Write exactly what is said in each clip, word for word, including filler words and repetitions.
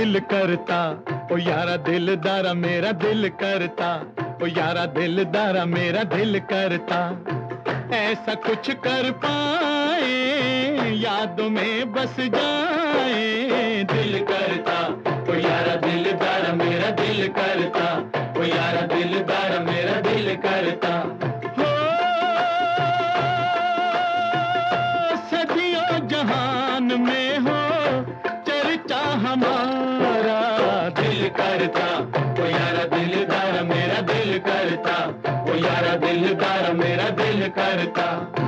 दिल करता, ओ यारा दिलदारा मेरा दिल करता, ओ यारा दिलदारा मेरा दिल करता। ऐसा कुछ कर पाए यादों में बस जाए, दिल करता, ओ यारा दिलदारा मेरा दिल करता, ओ यारा दिलदारा मेरा दिल करता। हो सदियों जहान में हो चर्चा हमारा, दिल करता, ओ यारा दिलदारा मेरा दिल करता, ओ यारा दिलदारा मेरा दिल करता।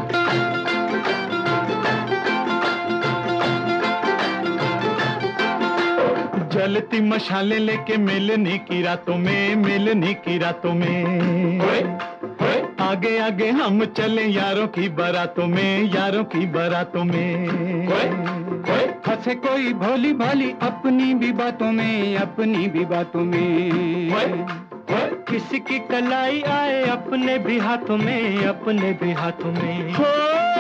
जलती मशाले लेके मिलने की रातों में, मिलने की रातों में होए, होए। आगे आगे हम चले यारों की बारातों में, यारों की बारातों में होए, होए। फंसे कोई भोली भाली अपनी भी बातों में, अपनी भी बातों में होए, होए। किसी की कलाई आए अपने भी हाथों में, अपने भी हाथों में हो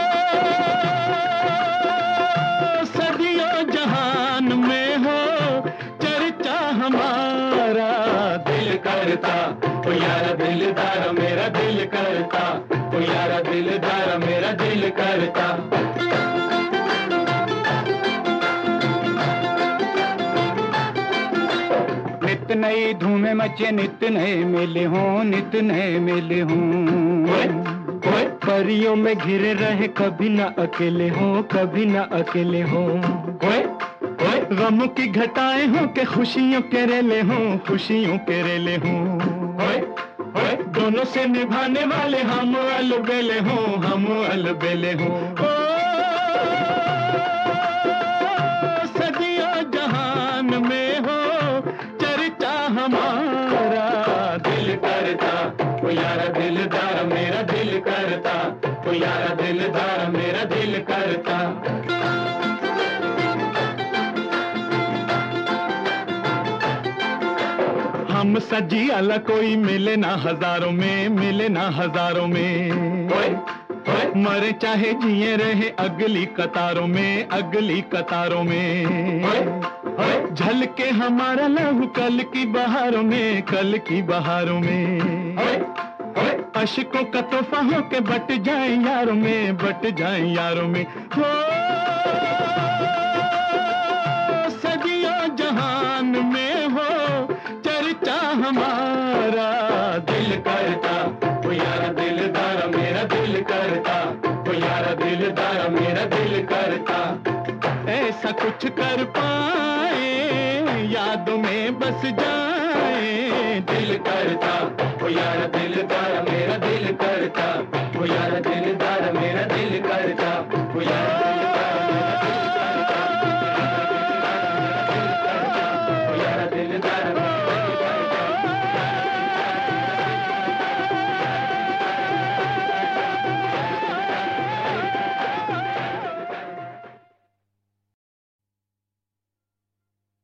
सदियों जहान में हो चर्चा हमारा, दिल करता, ओ यारा दिलदारा मेरा दिल करता, ओ यारा दिलदारा मेरा दिल करता। नित नई धूमें मचे, नित नए मेले हों, नित नए मेले हों। परियों में घिरे रहे कभी न अकेले हों, कभी न अकेले हों। गमों की घटाएं हों के खुशियों के रेले हों, खुशियों के रेले हों। दोनों से निभाने वाले हम अलबेले हों, हम अलबेले हों। सदियों जहान में हो चर्चा हमारा, दिल करता, ओ यारा दिलदारा मेरा दिल करता, ओ यारा दिलदारा मेरा दिल करता। हम सजी अला कोई मिले ना हजारों में, मिले ना हजारों में ओए, ओए। मरे चाहे जिए रहे अगली कतारों में, अगली कतारों में ओए, ओए। झलके हमारा लहू कल की बहारों में, कल की बहारों में ओए, ओए। अशकों का तोहफा हो के बट जाए यारों में, बट जाए यारों में। हो सदियों जहान में हो चर्चा हमारा, दिल करता, ओ यारा दिलदारा मेरा दिल करता, ओ यारा दिलदारा मेरा दिल करता। ऐसा कुछ कर पाए यादों में बस जाए, दिल करता, ओ यारा दिलदारा मेरा दिल करता, ओ यारा दिलदारा मेरा दिल करता, ओ यारा